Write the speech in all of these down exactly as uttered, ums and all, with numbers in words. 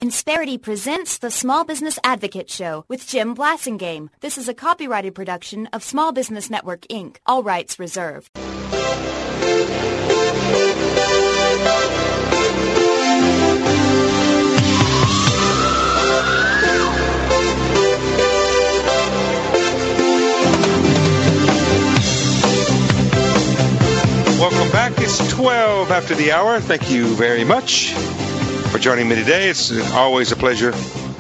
Insperity presents the Small Business Advocate Show with Jim Blasingame. This is a copyrighted production of Small Business Network, Incorporated. All rights reserved. Welcome back. It's twelve after the hour. Thank you very much for joining me today. It's always a pleasure.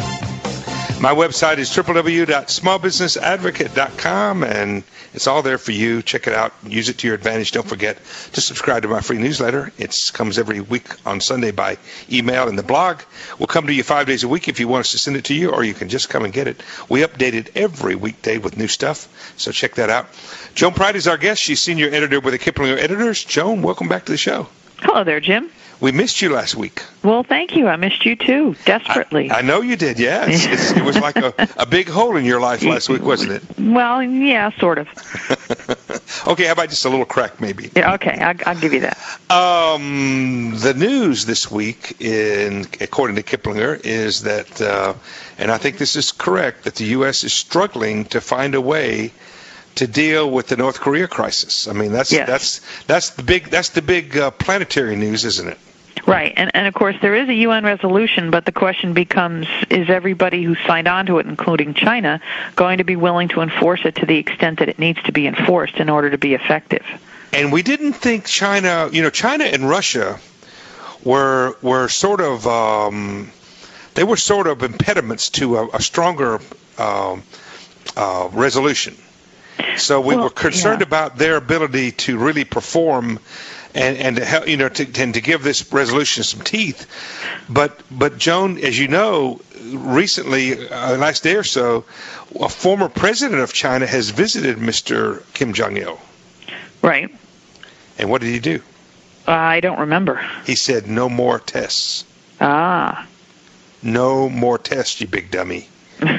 My website is w w w dot small business advocate dot com, and it's all there for you. Check it out. Use it to your advantage. Don't forget to subscribe to my free newsletter. It comes every week on Sunday by email, and the blog will come to you five days a week if you want us to send it to you, or you can just come and get it. We update it every weekday with new stuff, so check that out. Joan Pride is our guest. She's senior editor with the Kiplinger Editors. Joan, welcome back to the show. Hello there, Jim. We missed you last week. Well, thank you. I missed you, too, desperately. I, I know you did, yeah. It's, it's, it was like a, a big hole in your life last week, wasn't it? Well, yeah, sort of. Okay, how about just a little crack, maybe? Yeah, okay, I'll, I'll give you that. Um, the news this week, in according to Kiplinger, is that, uh, and I think this is correct, that the U S is struggling to find a way to deal with the North Korea crisis. I mean, that's yes. that's that's the big that's the big uh, planetary news, isn't it? Right, and, and of course there is a U N resolution, but the question becomes, is everybody who signed on to it, including China, going to be willing to enforce it to the extent that it needs to be enforced in order to be effective? And we didn't think China, you know, China and Russia were were sort of, um, they were sort of impediments to a, a stronger um, uh, resolution. So we well, were concerned yeah. about their ability to really perform and, and to help, you know, to, and to give this resolution some teeth. But, but Joan, as you know, recently, uh, last day or so, a former president of China has visited Mister Kim Jong-il. Right. And what did he do? Uh, I don't remember. He said, no more tests. Ah. No more tests, you big dummy.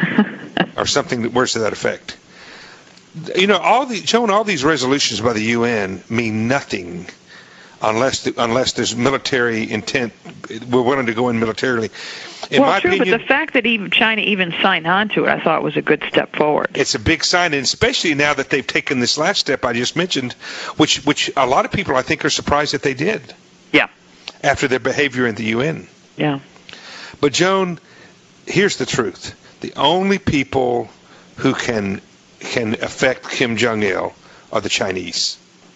Or something, words to that effect. You know, all the Joan, all these resolutions by the U N mean nothing unless the, unless there's military intent. We're willing to go in militarily. In well, my true, opinion, but the fact that even China even signed on to it, I thought was a good step forward. It's a big sign, and especially now that they've taken this last step I just mentioned, which which a lot of people I think are surprised that they did. Yeah. After their behavior in the U N. Yeah. But Joan, here's the truth: the only people who can can affect Kim Jong-il are the Chinese.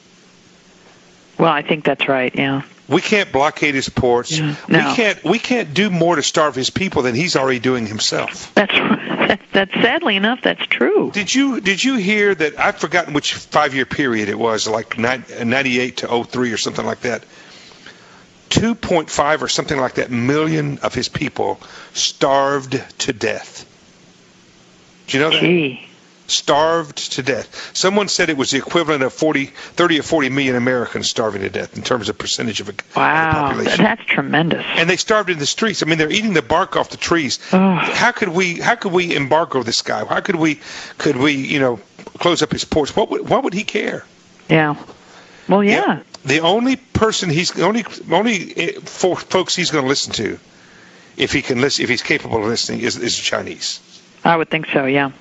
Well, I think that's right, yeah. We can't blockade his ports. Yeah, no. We can't we can't do more to starve his people than he's already doing himself. That's that, that's sadly enough, that's true. Did you did you hear that? I've forgotten which five-year period it was, like ninety-eight to oh three or something like that. two point five or something like that million of his people starved to death. Do you know that? Gee. Starved to death. Someone said it was the equivalent of forty, thirty or forty million Americans starving to death in terms of percentage of, wow, of the population. That's tremendous. And they starved in the streets. I mean, they're eating the bark off the trees. Oh. How could we? How could we embargo this guy? How could we? Could we? You know, close up his ports? What would? What would he care? Yeah. Well, yeah. yeah the only person he's the only only for folks he's going to listen to, if he can listen, if he's capable of listening, is is the Chinese. I would think so. Yeah.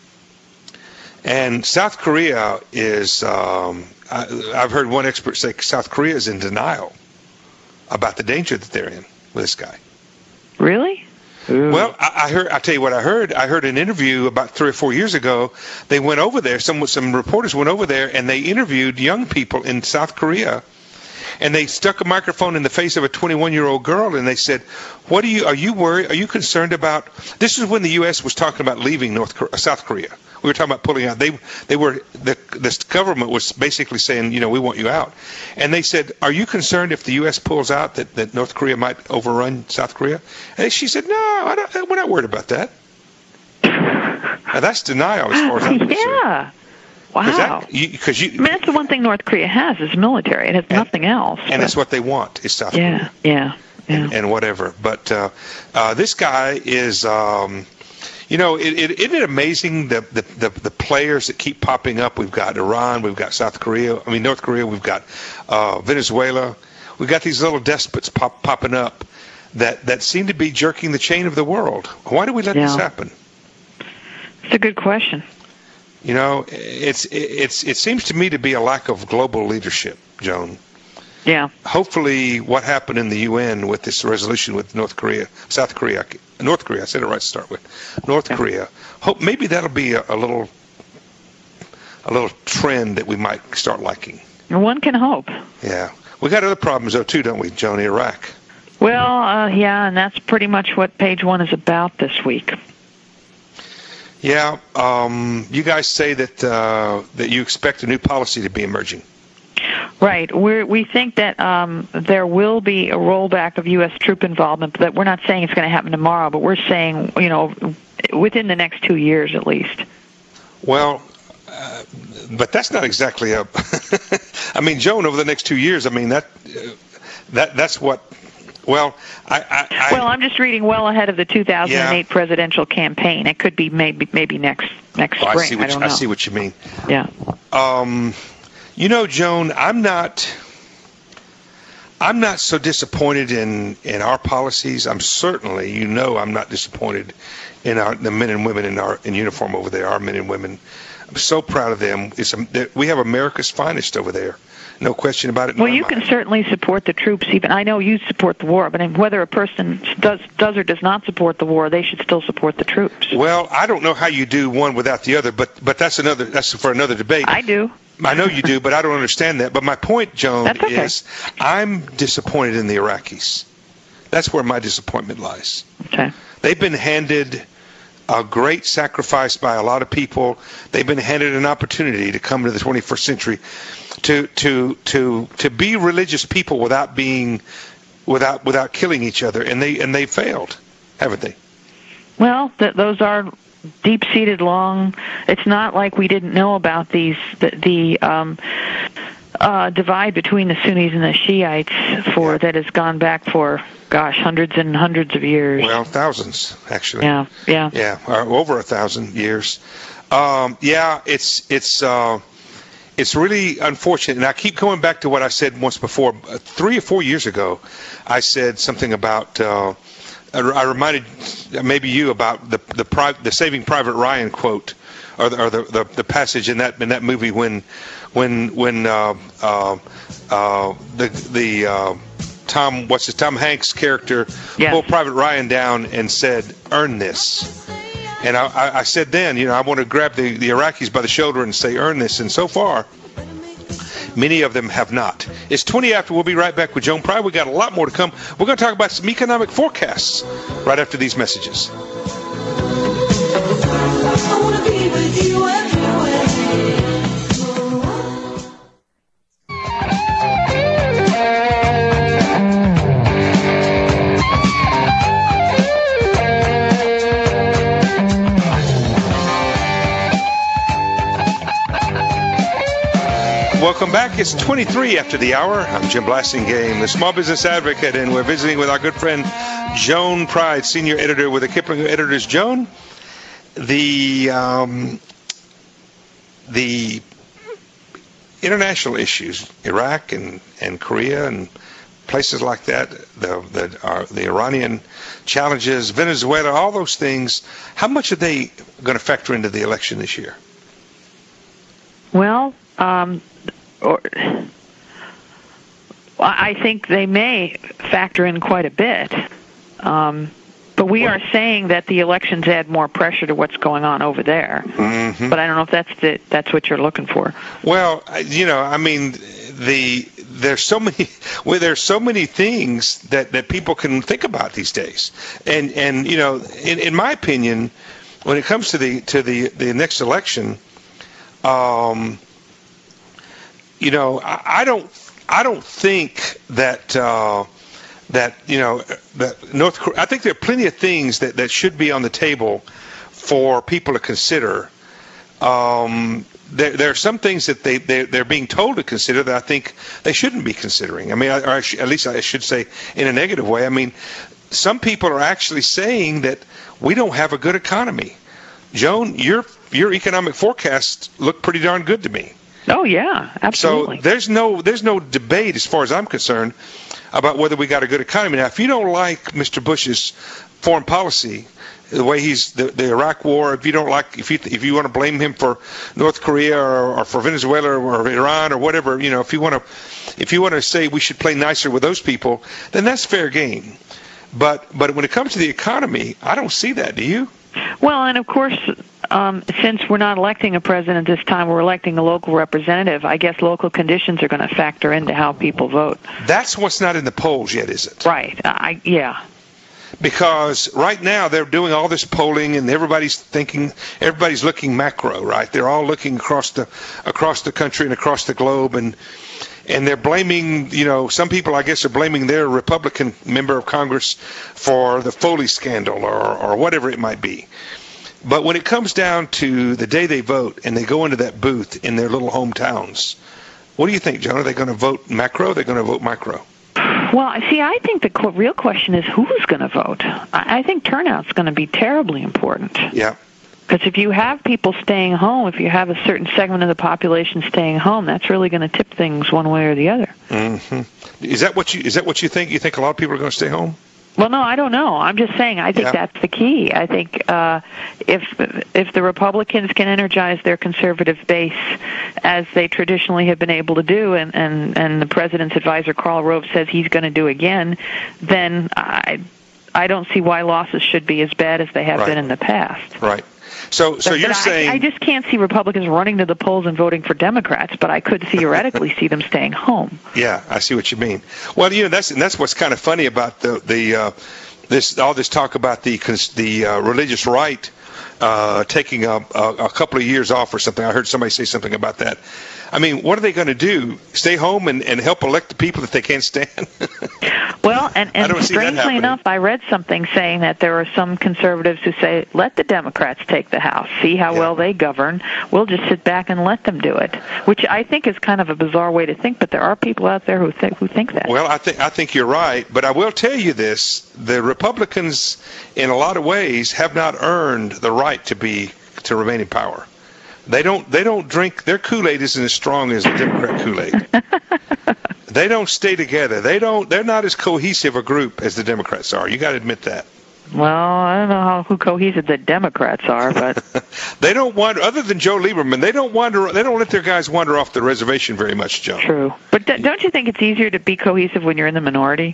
And South Korea is, um, I, I've heard one expert say South Korea is in denial about the danger that they're in with this guy. Really? Ooh. Well, I, I heard. I'll tell you what I heard. I heard an interview about three or four years ago. They went over there. Some some reporters went over there and they interviewed young people in South Korea. And they stuck a microphone in the face of a twenty-one-year-old girl, and they said, "What are you? Are you worried? Are you concerned about?" This is when the U S was talking about leaving North Korea, South Korea. We were talking about pulling out. They they were the the government was basically saying, you know, we want you out. And they said, "Are you concerned if the U S pulls out that, that North Korea might overrun South Korea?" And she said, "No, I don't, we're not worried about that." Now, that's denial as far as I'm concerned. Yeah. Wow. Because you, you, I mean, that's the one thing North Korea has is military. It has and, nothing else. And it's what they want is South yeah, Korea. Yeah, yeah. And, and whatever. But uh, uh, this guy is, um, you know, it, it, isn't it amazing the, the, the, the players that keep popping up? We've got Iran, we've got South Korea, I mean, North Korea, we've got uh, Venezuela. We've got these little despots pop, popping up that, that seem to be jerking the chain of the world. Why do we let yeah. this happen? It's a good question. You know, it's it's it seems to me to be a lack of global leadership, Joan. Yeah. Hopefully, what happened in the U N with this resolution with North Korea, South Korea, North Korea, I said it right to start with, North yeah. Korea. Hope maybe that'll be a, a little a little trend that we might start liking. One can hope. Yeah, we got other problems though too, don't we, Joan? Iraq. Well, uh, yeah, and that's pretty much what page one is about this week. Yeah, um, you guys say that uh, that you expect a new policy to be emerging. Right. We we think that um, there will be a rollback of U S troop involvement, but that we're not saying it's going to happen tomorrow, but we're saying, you know, within the next two years at least. Well, uh, but that's not exactly a. I mean, Joan, over the next two years, I mean that uh, that that's what. Well, I, I, I well, I'm just reading well ahead of the two thousand eight yeah. presidential campaign. It could be maybe maybe next next oh, spring. I see what I don't you, know. I see what you mean. Yeah. Um, you know, Joan, I'm not. I'm not so disappointed in, in our policies. I'm certainly, you know, I'm not disappointed in our the men and women in our in uniform over there. Our men and women. I'm so proud of them. It's a, we have America's finest over there. No question about it. Well, you can certainly support the troops. Even I know you support the war, but whether a person does does or does not support the war, they should still support the troops. Well, I don't know how you do one without the other, but but that's another that's for another debate. I do. I know you do, but I don't understand that. But my point, Joan, okay. is I'm disappointed in the Iraqis. That's where my disappointment lies. Okay. They've been handed a great sacrifice by a lot of people. They've been handed an opportunity to come to the twenty-first century. To to to to be religious people without being without without killing each other, and they and they failed, haven't they? Well, th- those are deep-seated, long. It's not like we didn't know about these the, the um, uh, divide between the Sunnis and the Shiites for yeah. that has gone back for gosh hundreds and hundreds of years. Well, thousands actually. Yeah, yeah, yeah, uh, over a thousand years. Um, yeah, it's it's. Uh, It's really unfortunate, and I keep going back to what I said once before. Three or four years ago, I said something about. Uh, I reminded maybe you about the the, pri- the Saving Private Ryan quote, or the or the, the, the passage in that in that movie when when when uh, uh, uh, the the uh, Tom what's his Tom Hanks character yes. pulled Private Ryan down and said, "Earn this." And I, I said then, you know, I want to grab the, the Iraqis by the shoulder and say, earn this. And so far, many of them have not. It's twenty after. We'll be right back with Joan Pride. We got a lot more to come. We're going to talk about some economic forecasts right after these messages. I want to be with you everywhere. Welcome back. It's twenty-three after the hour. I'm Jim Blasingame, the Small Business Advocate, and we're visiting with our good friend Joan Pride, Senior Editor with the Kipling Editors. Joan, the um, the international issues, Iraq and, and Korea and places like that, the the, uh, the Iranian challenges, Venezuela, all those things, how much are they going to factor into the election this year? Well, um, or, I think they may factor in quite a bit. Um, but we are saying that the elections add more pressure to what's going on over there. Mm-hmm. But I don't know if that's the, that's what you're looking for. Well, you know, I mean, the there's so many well, there's so many things that, that people can think about these days, and and you know, in, in my opinion, when it comes to the to the, the next election, um, you know, I, I don't I don't think that. Uh, That you know that North Korea. I think there are plenty of things that, that should be on the table for people to consider. Um, there, there are some things that they they're, they're being told to consider that I think they shouldn't be considering. I mean, I, or I sh- at least I should say in a negative way. I mean, some people are actually saying that we don't have a good economy. Joan, your your economic forecasts look pretty darn good to me. Oh yeah, absolutely. So there's no there's no debate as far as I'm concerned about whether we got a good economy. Now, if you don't like Mister Bush's foreign policy, the way he's the, the Iraq War, if you don't like, if you if you want to blame him for North Korea or, or for Venezuela or Iran or whatever, you know, if you want to if you want to say we should play nicer with those people, then that's fair game. But but when it comes to the economy, I don't see that. Do you? Well, and of course, um, since we're not electing a president this time, we're electing a local representative. I guess local conditions are going to factor into how people vote. That's what's not in the polls yet, is it? Right. I yeah. Because right now they're doing all this polling and everybody's thinking, everybody's looking macro, right? They're all looking across the across the country and across the globe, and and they're blaming, you know, some people I guess are blaming their Republican member of Congress for the Foley scandal or or whatever it might be. But when it comes down to the day they vote and they go into that booth in their little hometowns, what do you think, John? Are they going to vote macro? Or are they going to vote micro? Well, see, I think the qu- real question is who's going to vote. I, I think turnout's going to be terribly important. Yeah. Because if you have people staying home, if you have a certain segment of the population staying home, that's really going to tip things one way or the other. Mm-hmm. Is that what you is that what you think? You think a lot of people are going to stay home? Well, no, I don't know. I'm just saying I think Yeah. that's the key. I think uh, if if the Republicans can energize their conservative base as they traditionally have been able to do, and, and, and the president's advisor, Karl Rove, says he's going to do again, then I I don't see why losses should be as bad as they have Right. been in the past. Right. So so But you're I, saying I just can't see Republicans running to the polls and voting for Democrats, but I could theoretically see them staying home. Yeah, I see what you mean. Well, you know, that's and that's what's kind of funny about the the uh, this all this talk about the the uh, religious right uh, taking a, a, a couple of years off or something. I heard somebody say something about that. I mean, what are they going to do? Stay home and, and help elect the people that they can't stand? Well, and, I and don't see that strangely happening. enough, I read something saying that there are some conservatives who say, let the Democrats take the House, see how Yeah. well they govern. We'll just sit back and let them do it, which I think is kind of a bizarre way to think, but there are people out there who think, who think that. Well, I think I think you're right, but I will tell you this: the Republicans, in a lot of ways, have not earned the right to be to remain in power. They don't. They don't drink. Their Kool-Aid isn't as strong as the Democrat Kool-Aid. They don't stay together. They don't. They're not as cohesive a group as the Democrats are. You got to admit that. Well, I don't know how who cohesive the Democrats are, but They don't wander. Other than Joe Lieberman, they don't wander. They don't let their guys wander off the reservation very much, Joe. true. But d- don't you think it's easier to be cohesive when you're in the minority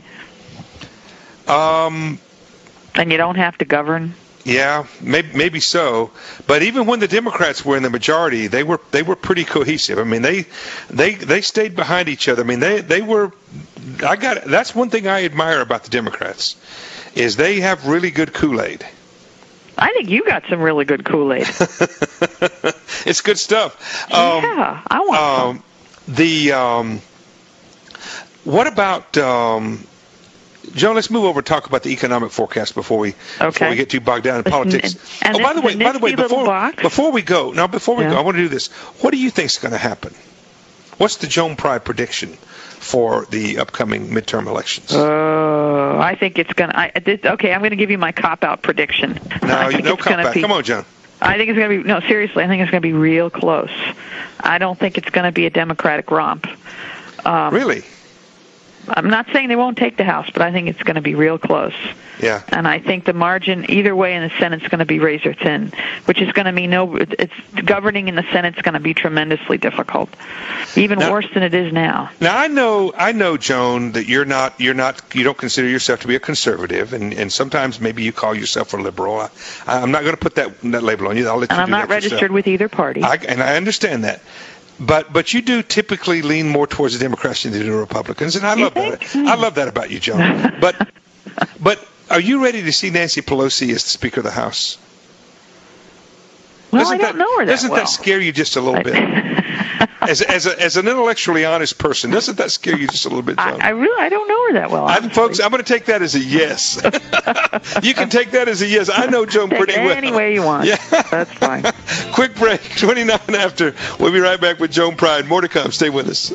Um. and you don't have to govern? Yeah, maybe, maybe so. But even when the Democrats were in the majority, they were they were pretty cohesive. I mean, they they they stayed behind each other. I mean, they they were. I got that's one thing I admire about the Democrats, is they have really good Kool-Aid. I think you got some really good Kool-Aid. It's good stuff. Um, yeah, I want some. um, the um, what about? Um, Joan, let's move over and talk about the economic forecast before we before Okay. we get too bogged down in This politics. n- and oh, by the this- way, the by the way, nifty little before box. before we go, now before we Yeah. go, I want to do this. What do you think is going to happen? What's the Joan Pride prediction for the upcoming midterm elections? Uh, I think it's going to... Okay, I'm going to give you my cop-out prediction. no, I you think no it's gonna cop back. be- Come on, John. I think it's going to be... No, seriously, I think it's going to be real close. I don't think it's going to be a Democratic romp. Um, Really? I'm not saying they won't take the House, but I think it's going to be real close. Yeah. And I think the margin, either way in the Senate's going to be razor thin, which is going to mean no. It's governing in the Senate's going to be tremendously difficult, even Now- worse than it is now. Now I know, I know, Joan, that you're not, you're not, you don't consider yourself to be a conservative, and, and sometimes maybe you call yourself a liberal. I, I'm not going to put that that label on you. I'll let And you I'm do not that yourself. registered with either party. I, and I understand that. But but you do typically lean more towards the Democrats than you do the Republicans, and I You love think? that. I love that about you, Joan. But but are you ready to see Nancy Pelosi as the Speaker of the House? well, doesn't I don't that, know her that Doesn't well. that scare you just a little bit? As as a, as an intellectually honest person, doesn't that scare you just a little bit, Joan? I, I really, I don't know her that well. I'm, honestly. folks, I'm going to take that as a yes. You can take that as a yes. I know Joan Take pretty it well. any way you want. Yeah. That's fine. Quick break, twenty-nine after. We'll be right back with Joan Pride. More to come. Stay with us.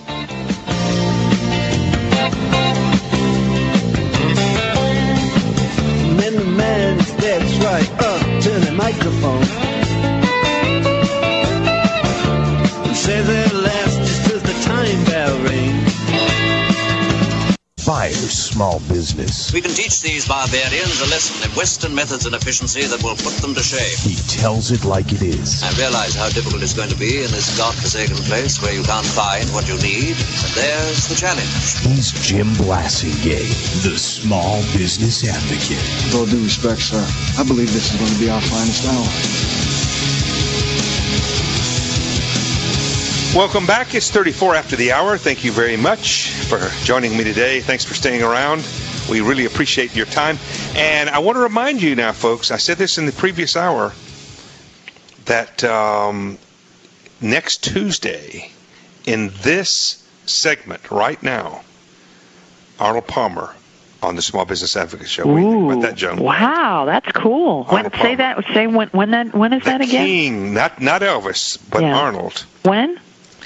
Man, the man steps right up to the microphone. Says at last inspires small business. We can teach these barbarians a lesson in Western methods and efficiency that will put them to shame. He tells it like it is. I realize how difficult it's going to be in this godforsaken place where you can't find what you need, but there's the challenge. He's Jim Blasingame, the small business advocate. With all due respect, sir, I believe this is going to be our finest hour. Welcome back. It's thirty-four after the hour. Thank you very much for joining me today. Thanks for staying around. We really appreciate your time. And I want to remind you now, folks, I said this in the previous hour, that um, next Tuesday, in this segment right now, Arnold Palmer on the Small Business Advocate Show. What do you think about that, Joan? Wow, that's cool. When, say that. Say when. When that. When is the that again? King, not not Elvis, but yeah. Arnold. When?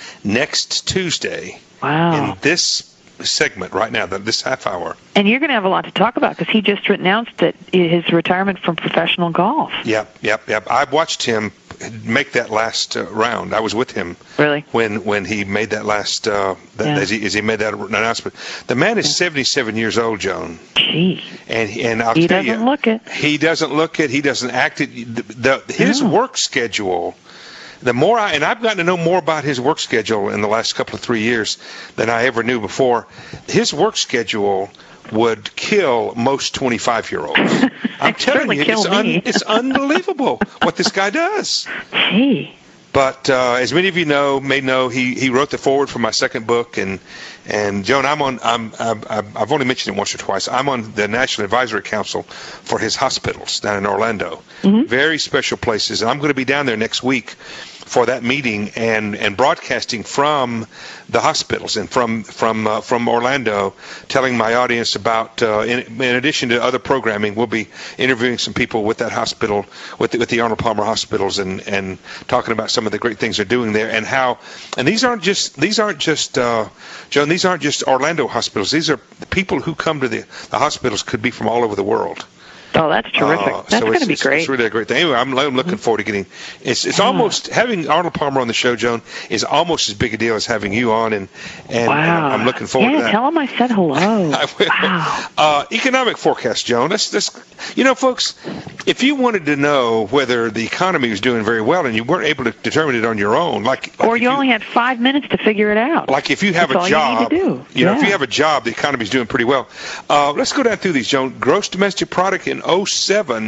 Next Tuesday. Wow. In this segment right now, this half hour. And you're going to have a lot to talk about because he just announced that his retirement from professional golf. Yep, yep, yep. I watched him make that last uh, round. I was with him. Really? When when he made that last, uh, that, yeah. as, he, as he made that announcement. The man is yeah. seventy-seven years old, Joan. Gee. And and I'll he tell doesn't you, look it. He doesn't look it. He doesn't act it. The, the, his oh. work schedule. The more I, and I've gotten to know more about his work schedule in the last couple of three years than I ever knew before. His work schedule would kill most twenty-five-year-olds. I'm telling you, it's, un, it's unbelievable what this guy does. Gee. But uh, as many of you know, may know, he, he wrote the foreword for my second book, and and Joan, I'm on. I'm, I'm I've only mentioned it once or twice. I'm on the National Advisory Council for his hospitals down in Orlando. Mm-hmm. Very special places, and I'm going to be down there next week for that meeting and, and broadcasting from the hospitals and from from uh, from Orlando, telling my audience about. Uh, in, in addition to other programming, we'll be interviewing some people with that hospital, with the, with the Arnold Palmer hospitals, and, and talking about some of the great things they're doing there and how. And these aren't just these aren't just uh, Joan. These aren't just Orlando hospitals. These are the people who come to the the hospitals could be from all over the world. Oh, that's terrific. Uh, that's so going to be great. It's really a great thing. Anyway, I'm, I'm looking forward to getting. It's it's yeah. almost having Arnold Palmer on the show, Joan, is almost as big a deal as having you on, and and, wow. and I'm looking forward yeah, to that. Tell him I said hello. I will. Wow. Uh, economic forecast, Joan. That's this. You know, folks, if you wanted to know whether the economy was doing very well and you weren't able to determine it on your own, like, like or you, you only had five minutes to figure it out, like if you have that's a all job, you, need to do. you know, yeah. if you have a job, the economy's doing pretty well. Uh, let's go down through these, Joan. Gross domestic product in oh seven.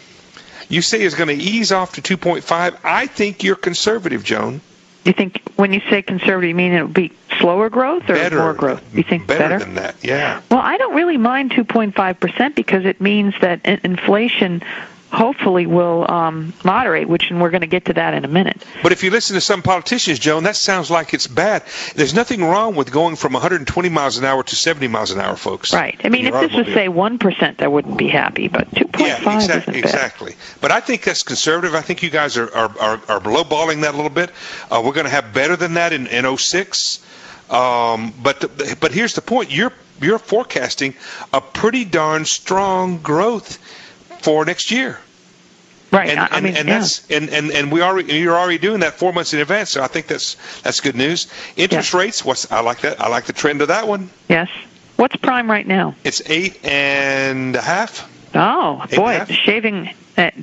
You say is going to ease off to two point five. I think you're conservative, Joan. You think when you say conservative, you mean it would be slower growth or better, more growth? You think better? Better than that, yeah. Well, I don't really mind two point five percent because it means that inflation hopefully will um, moderate, which, and we're going to get to that in a minute. But if you listen to some politicians, Joan, that sounds like it's bad. There's nothing wrong with going from one hundred twenty miles an hour to seventy miles an hour, folks. Right. I mean, if this was, say, one percent, I wouldn't be happy, but two point five yeah, exactly, isn't bad. Exactly. But I think that's conservative. I think you guys are, are, are, are lowballing that a little bit. Uh, we're going to have better than that in, in oh six. Um, but the, but here's the point. You're, you're forecasting a pretty darn strong growth for next year. Right. And, I and, mean, and yeah. that's and, and, and we already you're already doing that four months in advance. So I think that's that's good news. Interest yeah. rates. What's I like that. I like the trend of that one. Yes. What's prime right now? It's eight and a half. Oh eight boy, shaving that,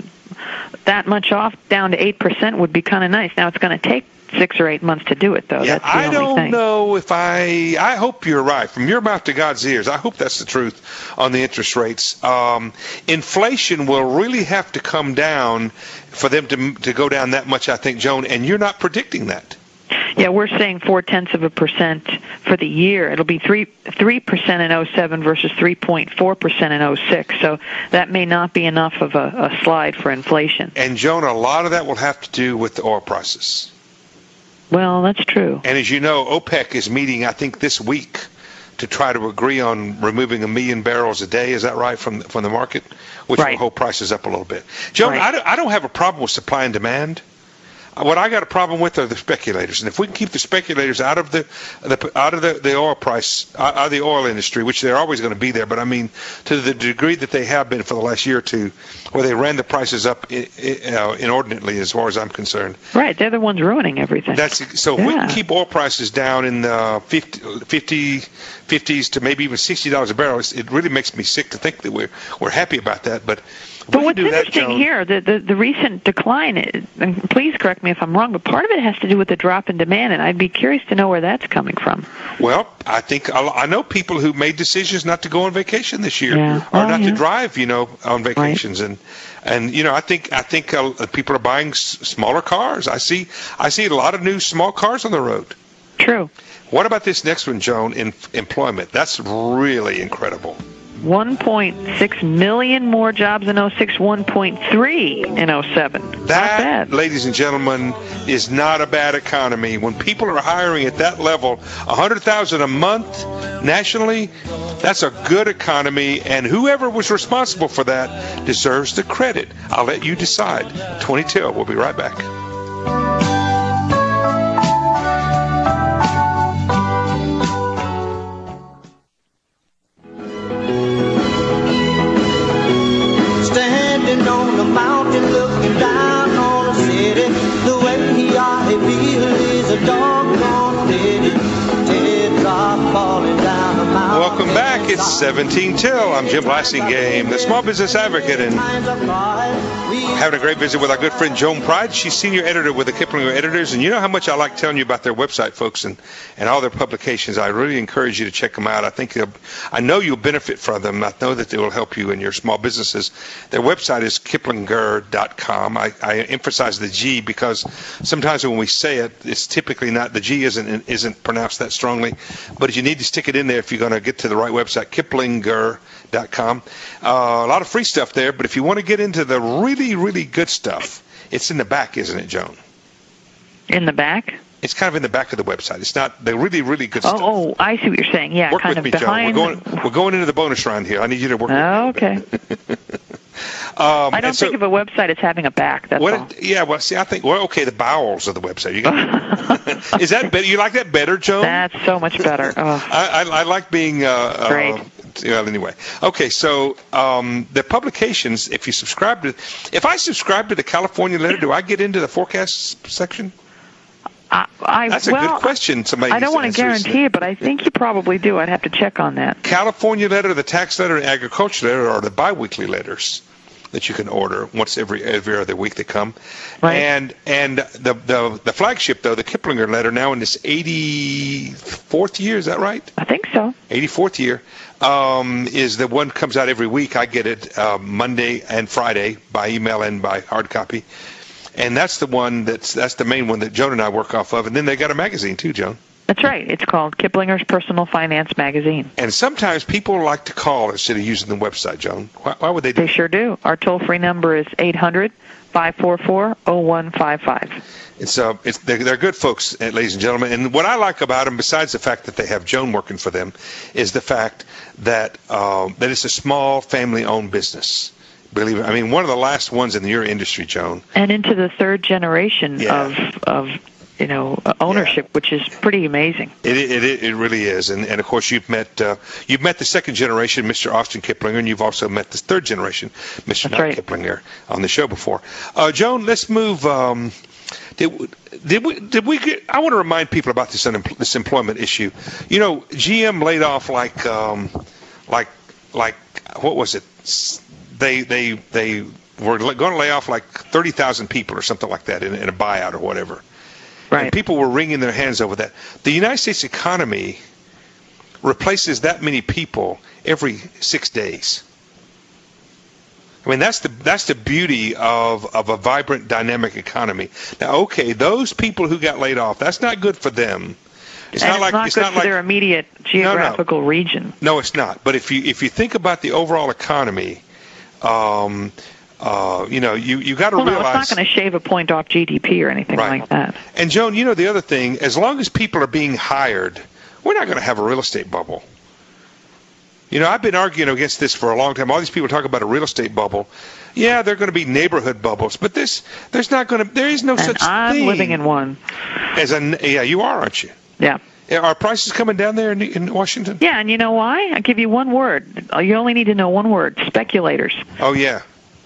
that much off down to eight percent would be kind of nice. Now it's going to take six or eight months to do it, though. Yeah, that's the I only don't thing. know if I. I hope you're right. From your mouth to God's ears, I hope that's the truth on the interest rates. Um, inflation will really have to come down for them to to go down that much, I think, Joan. And you're not predicting that. Yeah, we're saying four tenths of a percent for the year. It'll be three three percent in oh seven versus three point four percent in oh six. So that may not be enough of a, a slide for inflation. And Joan, a lot of that will have to do with the oil prices. Well, that's true. And as you know, OPEC is meeting, I think, this week to try to agree on removing a million barrels a day. Is that right, from from the market? Which right. will hold prices up a little bit. Joan, right. I, don't, I don't have a problem with supply and demand. What I got a problem with are the speculators, and if we can keep the speculators out of the, the out of the, the oil price, out of the oil industry, which they're always going to be there, but I mean to the degree that they have been for the last year or two, where they ran the prices up I, I, uh, inordinately, as far as I'm concerned. Right, they're the ones ruining everything. That's so. Yeah. If we can keep oil prices down in the fifty, fifty, fifties to maybe even sixty dollars a barrel, it really makes me sick to think that we're we're happy about that, but. But what's interesting that, here, the, the the recent decline, and please correct me if I'm wrong, but part of it has to do with the drop in demand, and I'd be curious to know where that's coming from. Well, I think I know people who made decisions not to go on vacation this year, yeah. or oh, not yeah. to drive, you know, on vacations, right. and and you know, I think I think uh, people are buying s- smaller cars. I see I see a lot of new small cars on the road. True. What about this next one, Joan? In employment, that's really incredible. one point six million more jobs in oh six, one point three in oh seven. That, ladies and gentlemen, is not a bad economy. When people are hiring at that level, one hundred thousand a month nationally, that's a good economy, and whoever was responsible for that deserves the credit. I'll let you decide. twenty till. We'll be right back. On the mountain looking down on the city, the way he ought to feel is a doggone pity. Teardrop falling down the mountain. Welcome back. It's seventeen till. I'm Jim Blassingame, the Small Business Advocate, and having a great visit with our good friend Joan Pride. She's senior editor with the Kiplinger Editors, and you know how much I like telling you about their website, folks, and, and all their publications. I really encourage you to check them out. I think I know you'll benefit from them. I know that they will help you in your small businesses. Their website is kiplinger dot com. I, I emphasize the G because sometimes when we say it, it's typically not, the G isn't isn't pronounced that strongly, but you need to stick it in there if you're going to get to the right website, kiplinger dot com. Uh, a lot of free stuff there, but if you want to get into the really, really good stuff, it's in the back, isn't it, Joan? In the back? It's kind of in the back of the website. It's not the really, really good oh, stuff. Oh, I see what you're saying. Yeah, work kind with of me, behind. Joan. We're going, we're going into the bonus round here. I need you to work oh, with me. Okay. um, I don't so, think of a website as having a back. That's what all. It, yeah, well, see, I think, well, okay, the bowels of the website. You got, is that better? You like that better, Joan? That's so much better. Oh. I, I, I like being... Uh, Great. Uh, Well, anyway, okay. So um, the publications, if you subscribe to, if I subscribe to the California Letter, do I get into the forecast section? I, I, That's a well, good question. Somebody I don't want to guarantee it, but I think you probably do. I'd have to check on that. California Letter, the Tax Letter, and Agriculture Letter are the biweekly letters that you can order once every every other week they come. Right. And and the the the flagship though, the Kiplinger Letter, now in its eighty-fourth year, is that right? I think so. eighty-fourth year. Um, is the one comes out every week. I get it uh, Monday and Friday by email and by hard copy, and that's the one that's that's the main one that Joan and I work off of. And then they got a magazine too, Joan. That's right. It's called Kiplinger's Personal Finance Magazine. And sometimes people like to call instead of using the website, Joan. Why, why would they do They that? sure do. Our toll-free number is eight hundred, five four four, oh one five five. It's uh, it's they're, they're good folks, ladies and gentlemen. And what I like about them, besides the fact that they have Joan working for them, is the fact that um, that it's a small family-owned business. Believe it. I mean, one of the last ones in your industry, Joan. And into the third generation Yeah. of of you know ownership, Yeah. which is pretty amazing. It it it, it really is. And and of course you've met uh, you've met the second generation, Mister Austin Kiplinger, and you've also met the third generation, Mister That's right. Kiplinger, on the show before. Uh, Joan, let's move. Um, Did, did we? Did we get? I want to remind people about this unempl- this employment issue. You know, G M laid off like, um, like, like what was it? They they they were going to lay off like thirty thousand people or something like that in, in a buyout or whatever. Right. And people were wringing their hands over that. The United States economy replaces that many people every six days. I mean, that's the that's the beauty of, of a vibrant, dynamic economy. Now, okay, those people who got laid off, that's not good for them. It's and not it's like not it's good not for like their immediate geographical no, no. region. No, it's not. But if you if you think about the overall economy, um, uh, you know, you you got to well, realize no, it's not going to shave a point off G D P or anything right. like that. And Joan, you know the other thing, as long as people are being hired, we're not going to have a real estate bubble. You know, I've been arguing against this for a long time. All these people talk about a real estate bubble. Yeah, they're going to be neighborhood bubbles, but this there's not going to there is no and such I'm thing. I'm living in one. As a yeah, you are, aren't you? Yeah. Are prices coming down there in, in Washington? Yeah, and you know why? I'll give you one word. You only need to know one word: speculators. Oh yeah.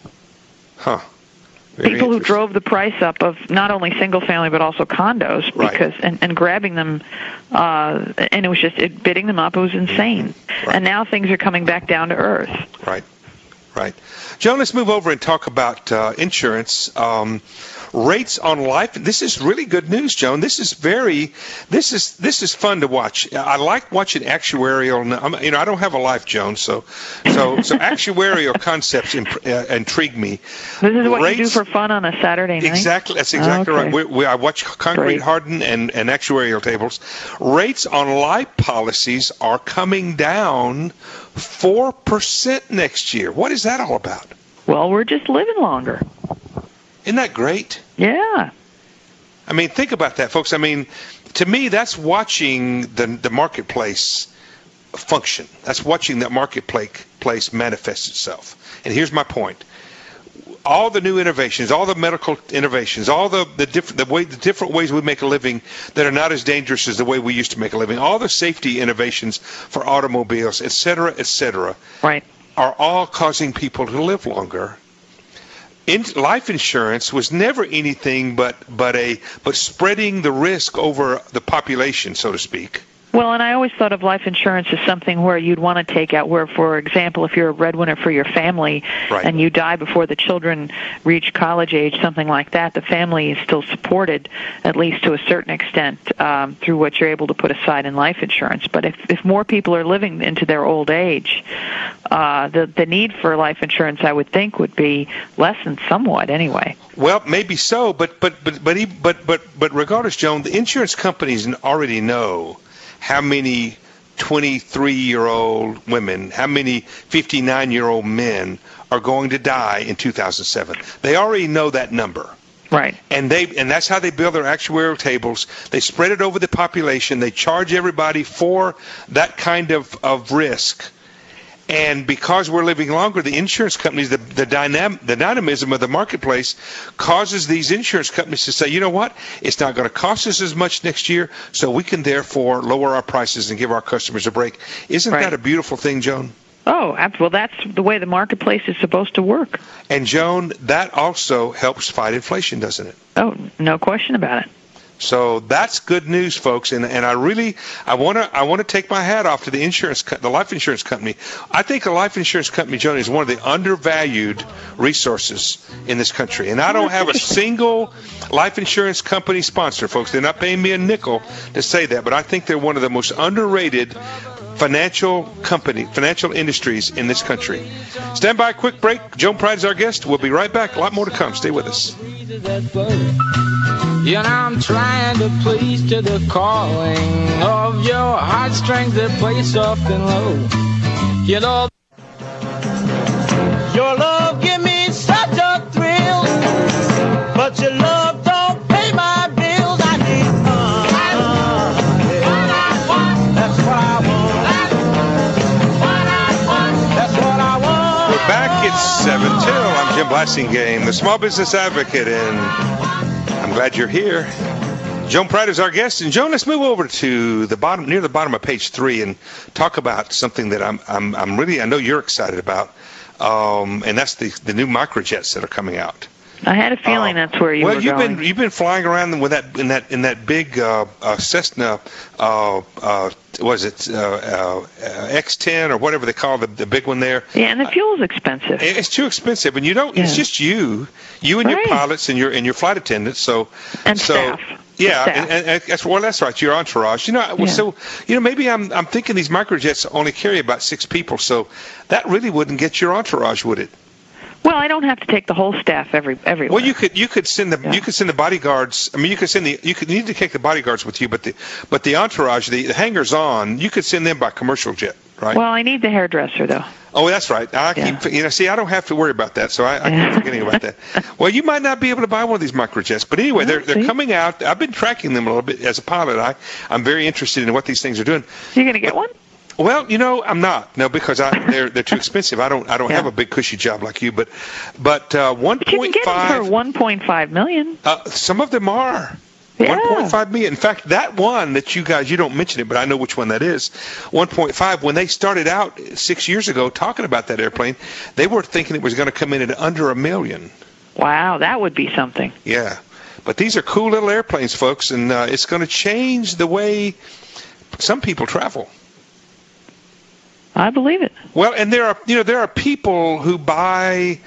Huh. Very People who drove the price up of not only single family but also condos because right. and, and grabbing them, uh, and it was just it, bidding them up. It was insane. Right. And now things are coming back down to earth. Right, right. Joan, let's move over and talk about uh, insurance. Um, rates on life. This is really good news, Joan. This is very, this is this is fun to watch. I like watching actuarial. You know, I don't have a life, Joan, so so so actuarial concepts imp- uh, intrigue me. This is what rates, you do for fun on a Saturday night. Exactly, that's exactly okay. right. We, we, I watch concrete Great. harden and and actuarial tables. Rates on life policies are coming down four percent next year. What is that all about? Well, we're just living longer. Isn't that great? Yeah. I mean, think about that, folks. I mean, to me, that's watching the the marketplace function. That's watching that marketplace manifest itself. And here's my point. All the new innovations, all the medical innovations, all the the different the way the different ways we make a living that are not as dangerous as the way we used to make a living, all the safety innovations for automobiles, et cetera, et cetera, right, are all causing people to live longer. In, life insurance was never anything but but a but spreading the risk over the population, so to speak. Well, and I always thought of life insurance as something where you'd want to take out where, for example, if you're a breadwinner for your family right. and you die before the children reach college age, something like that, the family is still supported, at least to a certain extent, um, through what you're able to put aside in life insurance. But if, if more people are living into their old age, uh, the, the need for life insurance, I would think, would be lessened somewhat anyway. Well, maybe so, but but but but but but, but regardless, Joan, the insurance companies already know how many twenty-three-year-old women, how many fifty-nine-year-old men are going to die in two thousand seven. They already know that number. Right. And they and that's how they build their actuarial tables. They spread it over the population. They charge everybody for that kind of, of risk. And because we're living longer, the insurance companies, the the, dynam- the dynamism of the marketplace causes these insurance companies to say, you know what, it's not going to cost us as much next year, so we can therefore lower our prices and give our customers a break. Isn't right. that a beautiful thing, Joan? Oh, well, that's the way the marketplace is supposed to work. And, Joan, that also helps fight inflation, doesn't it? Oh, no question about it. So that's good news, folks, and and I really I want to I want to take my hat off to the insurance co- the life insurance company. I think a life insurance company, Joan, is one of the undervalued resources in this country. And I don't have a single life insurance company sponsor, folks. They're not paying me a nickel to say that, but I think they're one of the most underrated financial company, financial industries in this country. Stand by, quick break. Joan Pride is our guest. We'll be right back. A lot more to come. Stay with us. You know, I'm trying to please to the calling of your heartstrings that play soft and low. You know, Your love give me such a thrill, but your love don't pay my bills. I need fun. That's what I want. That's what I want. We're back. It's seven till. I'm Jim Blasingame, the Small Business Advocate, and I'm glad you're here. Joan Pride is our guest, and Joan, let's move over to the bottom, near the bottom of page three, and talk about something that I'm, I'm, I'm really, I know you're excited about, um, and that's the the new microjets that are coming out. I had a feeling uh, that's where you well, were you've going. been you've been flying around with that in that in that big uh, uh, Cessna, uh, uh, was it uh, uh, X ten or whatever they call the the big one there? Yeah, and the fuel's expensive. It's too expensive, and you don't. Yeah. It's just you, you and right. your pilots and your and your flight attendants. So and so, staff. Yeah, staff. and, and, and that's well, that's right. Your entourage. You know, Yeah. so you know maybe I'm I'm thinking these microjets only carry about six people, so that really wouldn't get your entourage, would it? Well, I don't have to take the whole staff every everywhere. Well, you could you could send the Yeah. you could send the bodyguards. I mean, you could send the you could you need to take the bodyguards with you, but the but the entourage, the, the hangers on, you could send them by commercial jet, right? Well, I need the hairdresser though. Oh, that's right. I Yeah. keep you know. See, I don't have to worry about that, so I, I Yeah. keep forgetting about that. Well, you might not be able to buy one of these microjets, but anyway, they're they're see. coming out. I've been tracking them a little bit as a pilot. I I'm very interested in what these things are doing. You going to get one? Well, you know, I'm not. No, because I, they're they're too expensive. I don't I don't Yeah. have a big cushy job like you, but but uh, one But you can point get them five. for one point five million. Uh, some of them are. Yeah. one point five million. In fact, that one that you guys, you don't mention it, but I know which one that is. one point five. When they started out six years ago talking about that airplane, they were thinking it was going to come in at under a million. Wow, that would be something. Yeah. But these are cool little airplanes, folks, and uh, it's going to change the way some people travel. I believe it. Well, and there are, you know, there are people who buy,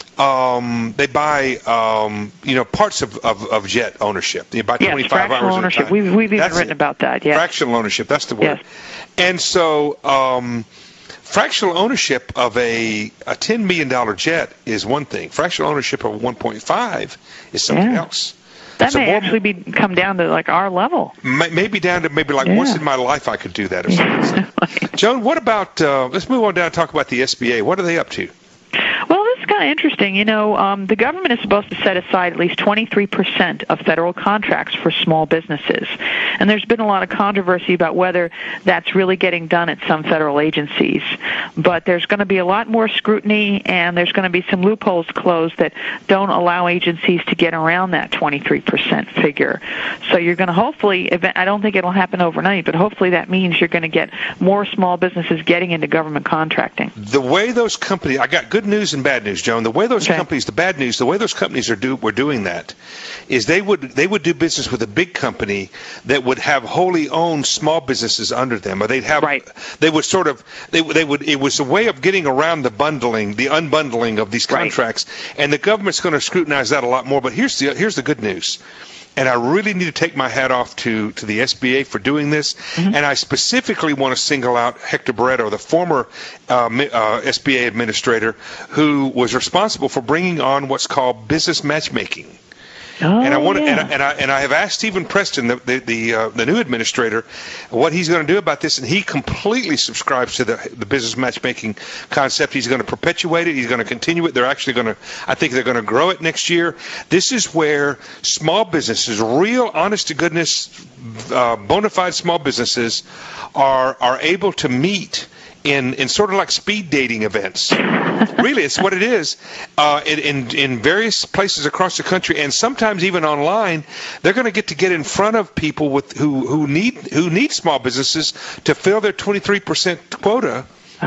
um, they buy, um, you know, parts of, of, of jet ownership. They buy Yes, twenty-five fractional hours ownership. at a time. We've, we've even That's written it. about that, yes. Fractional ownership, that's the word. Yes. And so, um, fractional ownership of a, a ten million dollars jet is one thing. Fractional ownership of one point five is something Yeah. else. That So may more- actually be come down to like our level. May- Maybe down to maybe like Yeah. once in my life I could do that or something. Joan, what about, uh, let's move on down and talk about the S B A. What are they up to? Well, this is kind of interesting. You know, um, the government is supposed to set aside at least twenty-three percent of federal contracts for small businesses. And there's been a lot of controversy about whether that's really getting done at some federal agencies. But there's going to be a lot more scrutiny, and there's going to be some loopholes closed that don't allow agencies to get around that twenty-three percent figure. So you're going to hopefully, I don't think it'll happen overnight, but hopefully that means you're going to get more small businesses getting into government contracting. The way those companies, I got good news and bad news, Joan. The way those Okay. companies, the bad news, the way those companies are do were doing that, is they would they would do business with a big company that would have wholly owned small businesses under them, or they'd have Right. they would sort of they they would it was a way of getting around the bundling, the unbundling of these Right. contracts, and the government's going to scrutinize that a lot more. But here's the here's the good news. And I really need to take my hat off to, to the S B A for doing this. Mm-hmm. And I specifically want to single out Hector Barreto, the former uh, mi- uh, S B A administrator, who was responsible for bringing on what's called business matchmaking. Oh, And I want to, yeah. and, I, and I and I have asked Stephen Preston, the the the, uh, the new administrator, what he's going to do about this, and he completely subscribes to the the business matchmaking concept. He's going to perpetuate it. He's going to continue it. They're actually going to, I think they're going to grow it next year. This is where small businesses, real, honest to goodness, uh, bona fide small businesses, are are able to meet in in sort of like speed dating events. Really, it's what it is. Uh, in, in in various places across the country, and sometimes even online, they're going to get to get in front of people with who who need who need small businesses to fill their twenty-three percent quota.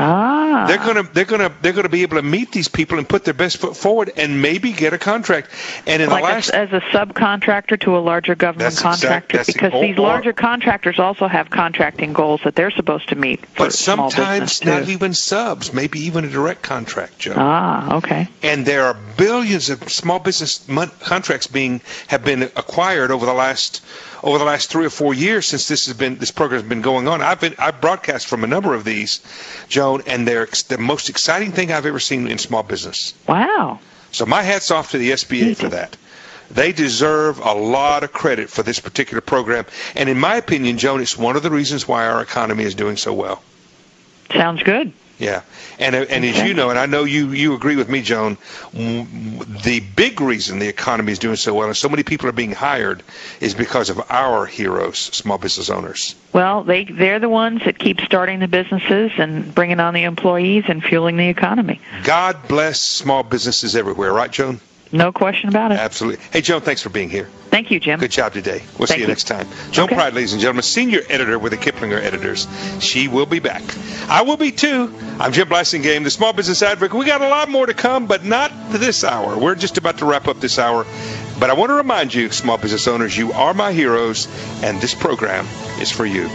Ah. They're gonna they're gonna they're gonna be able to meet these people and put their best foot forward and maybe get a contract. And in like the last a, as a subcontractor to a larger government That's exact- contractor, that's- because or- these larger contractors also have contracting goals that they're supposed to meet. For but small sometimes business, not too. even subs, maybe even a direct contract, Joe. Ah, okay. And there are billions of small business mon- contracts being have been acquired over the last over the last three or four years since this has been this program has been going on. I've been I've broadcast from a number of these, Joan, and they're ex- the most exciting thing I've ever seen in small business. Wow. So my hat's off to the S B A for that. They deserve a lot of credit for this particular program, and in my opinion, Joan, it's one of the reasons why our economy is doing so well. Sounds good. Yeah, and and as Okay. you know, and I know you, you agree with me, Joan, w- the big reason the economy is doing so well and so many people are being hired is because of our heroes, small business owners. Well, they they're the ones that keep starting the businesses and bringing on the employees and fueling the economy. God bless small businesses everywhere, right, Joan? No question about it. Absolutely. Hey, Joan, thanks for being here. Thank you, Jim. Good job today. We'll Thank see you, you. next time. Joan Okay. Pride, ladies and gentlemen, senior editor with the Kiplinger Editors. She will be back. I will be too. I'm Jim Blassingame, the Small Business Advocate. We got a lot more to come, but not this hour. We're just about to wrap up this hour. But I want to remind you, small business owners, you are my heroes, and this program is for you.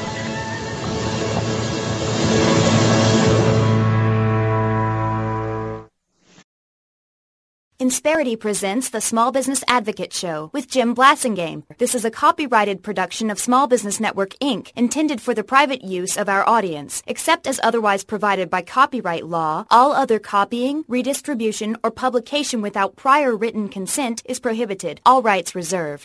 Insperity presents the Small Business Advocate Show with Jim Blassingame. This is a copyrighted production of Small Business Network, Incorporated, intended for the private use of our audience. Except as otherwise provided by copyright law, all other copying, redistribution, or publication without prior written consent is prohibited. All rights reserved.